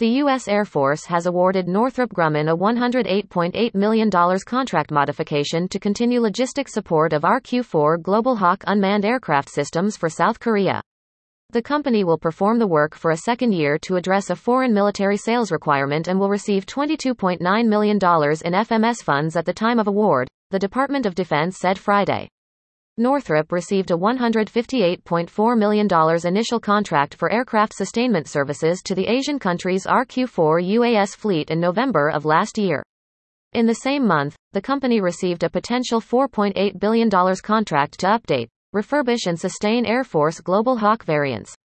The U.S. Air Force has awarded Northrop Grumman a $108.8 million contract modification to continue logistics support of RQ-4 Global Hawk unmanned aircraft systems for South Korea. The company will perform the work for a second year to address a foreign military sales requirement and will receive $22.9 million in FMS funds at the time of award, the Department of Defense said Friday. Northrop received a $158.4 million initial contract for aircraft sustainment services to the Asian country's RQ-4 UAS fleet in November of last year. In the same month, the company received a potential $4.8 billion contract to update, refurbish and sustain Air Force Global Hawk variants.